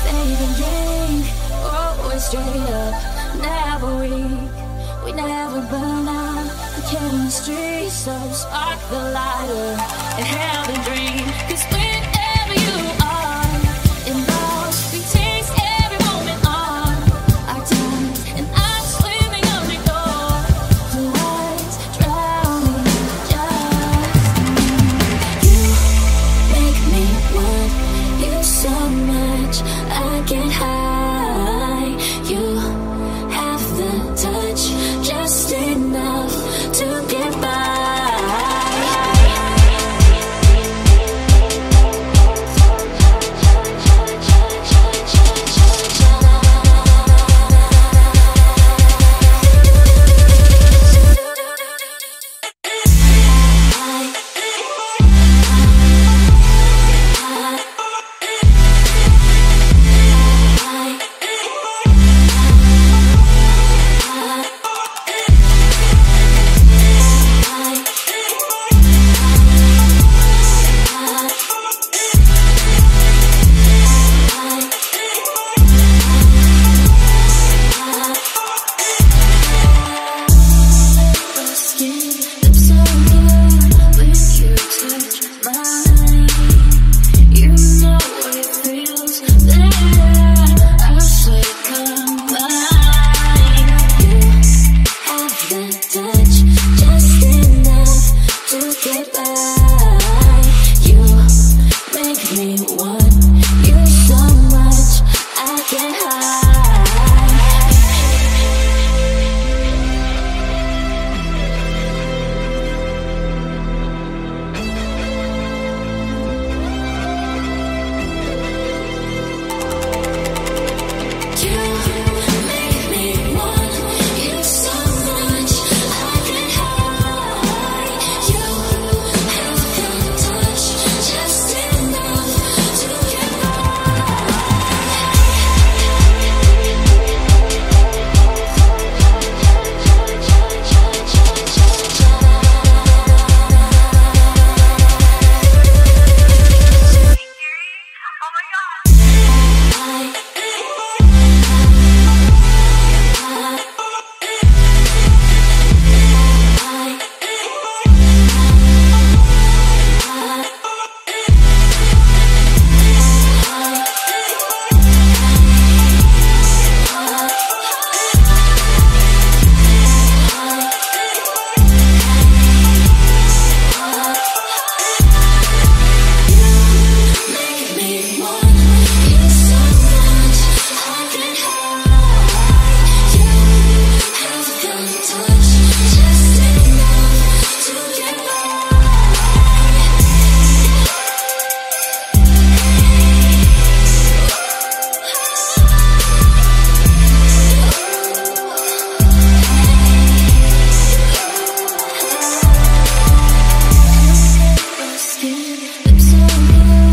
Baby, drink, always straight up, never weak. We never burn out. The chemistry, so spark the lighter and have a dream. 'Cause whenever you are involved, we taste every moment on our tongues, and I'm swimming on the door. The lights drowning, just you make me want you so much. I can't hide. You have the touch, just enough to get by. So good.